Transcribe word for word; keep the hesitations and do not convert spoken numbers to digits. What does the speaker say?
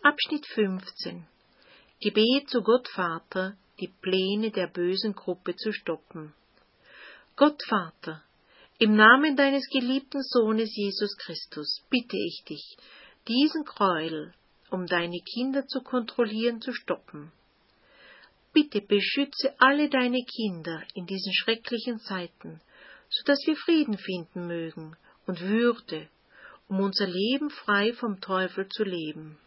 Abschnitt fünfzehn. Gebet zu Gott Vater, die Pläne der bösen Gruppe zu stoppen. Gott Vater, im Namen deines geliebten Sohnes Jesus Christus bitte ich dich, diesen Gräuel, um deine Kinder zu kontrollieren, zu stoppen. Bitte beschütze alle deine Kinder in diesen schrecklichen Zeiten, so dass wir Frieden finden mögen und Würde, um unser Leben frei vom Teufel zu leben.